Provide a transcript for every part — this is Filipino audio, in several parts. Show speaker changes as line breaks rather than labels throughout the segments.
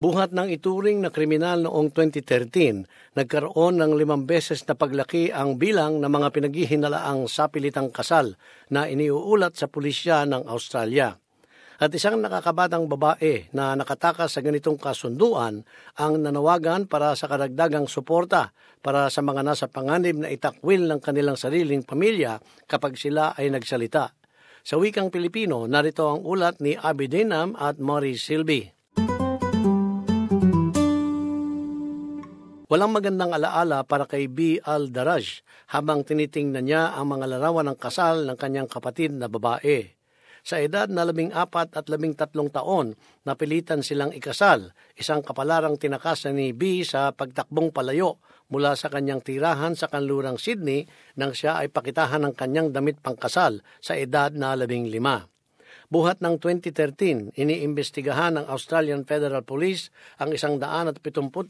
Buhat ng ituring na kriminal noong 2013, nagkaroon ng 5 beses na paglaki ang bilang ng mga pinaghihinalaang sapilitang kasal na iniuulat sa pulisya ng Australia. At isang nakakabatang babae na nakatakas sa ganitong kasunduan ang nanawagan para sa karagdagang suporta para sa mga nasa panganib na itakwil ng kanilang sariling pamilya kapag sila ay nagsalita. Sa wikang Pilipino, narito ang ulat ni Abby Dinam at Maurice Silby. Walang magandang alaala para kay B. Al-Daraj habang tinitingnan niya ang mga larawan ng kasal ng kanyang kapatid na babae. Sa edad na 14 at 13 taon, napilitan silang ikasal, isang kapalarang tinakasan ni B sa pagtakbong palayo mula sa kanyang tirahan sa kanlurang Sydney nang siya ay pakitahan ng kanyang damit pangkasal sa edad na 15. Buhat ng 2013, iniimbestigahan ng Australian Federal Police ang 175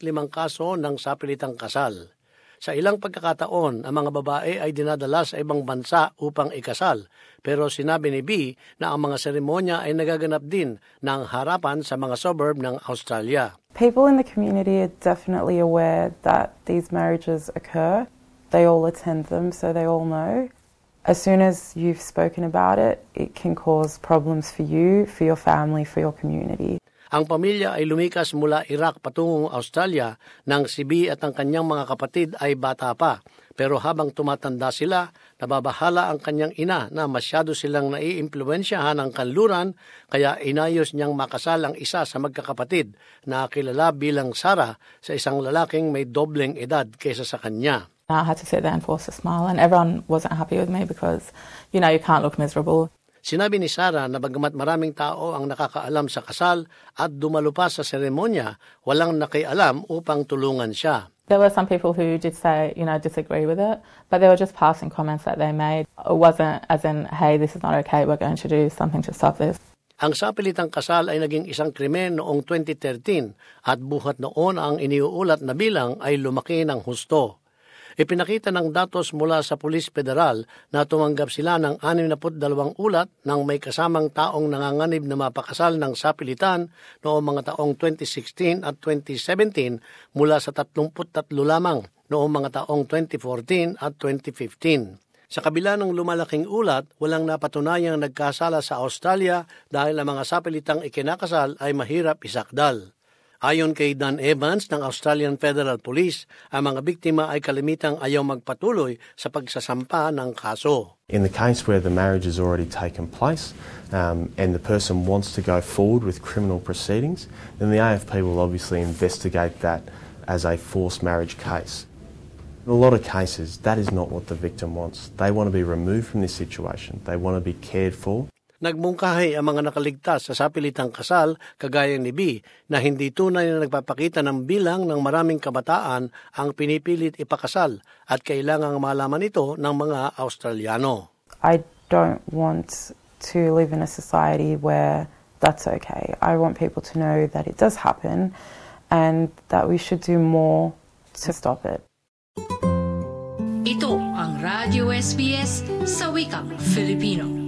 kaso ng sapilitang kasal. Sa ilang pagkakataon, ang mga babae ay dinadala sa ibang bansa upang ikasal, pero sinabi ni B na ang mga seremonya ay nagaganap din ng harapan sa mga suburb ng Australia.
People in the community are definitely aware that these marriages occur. They all attend them, so they all know. As soon as you've spoken about it, it can cause problems for you, for your family, for your community.
Ang pamilya ay lumikas mula Iraq patungong Australia nang si B at ang kanyang mga kapatid ay bata pa. Pero habang tumatanda sila, nababahala ang kanyang ina na masyado silang naiimpluwensyahan ng kanluran kaya inayos niyang makasal ang isa sa magkakapatid na kilala bilang Sarah sa isang lalaking may dobleng edad kaysa sa kanya.
I had to sit there and force a smile, and everyone wasn't happy with me because, you can't look miserable.
Sinabi ni Sarah na bagamat maraming tao ang nakakaalam sa kasal at dumalo pa sa seremonya, walang nakialam upang tulungan siya.
There were some people who did say, disagree with it, but they were just passing comments that they made. It wasn't as in, hey, this is not okay, we're going to do something to stop this.
Ang sapilitang kasal ay naging isang krimen noong 2013 at buhat noon ang iniuulat na bilang ay lumaki ng husto. Ipinakita ng datos mula sa Pulis Federal na tumanggap sila ng 62 ulat ng may kasamang taong nanganganib na mapakasal ng sapilitan noong mga taong 2016 at 2017 mula sa 33 lamang noong mga taong 2014 at 2015. Sa kabila ng lumalaking ulat, walang napatunayang nagkasala sa Australia dahil ang mga sapilitang ikinakasal ay mahirap isakdal. Ayon kay Dan Evans ng Australian Federal Police, ang mga biktima ay kalimitang ayaw magpatuloy sa pagsasampa ng kaso.
In the case where the marriage has already taken place and the person wants to go forward with criminal proceedings, then the AFP will obviously investigate that as a forced marriage case. In a lot of cases, that is not what the victim wants. They want to be removed from this situation. They want to be cared for.
Nagmungkahi ang mga nakaligtas sa sapilitang kasal kagaya ni B na hindi tunay na nagpapakita ng bilang ng maraming kabataan ang pinipilit ipakasal at kailangang malaman ito ng mga Australiano.
I don't want to live in a society where that's okay. I want people to know that it does happen and that we should do more to stop it.
Ito ang Radio SBS sa wikang Filipino.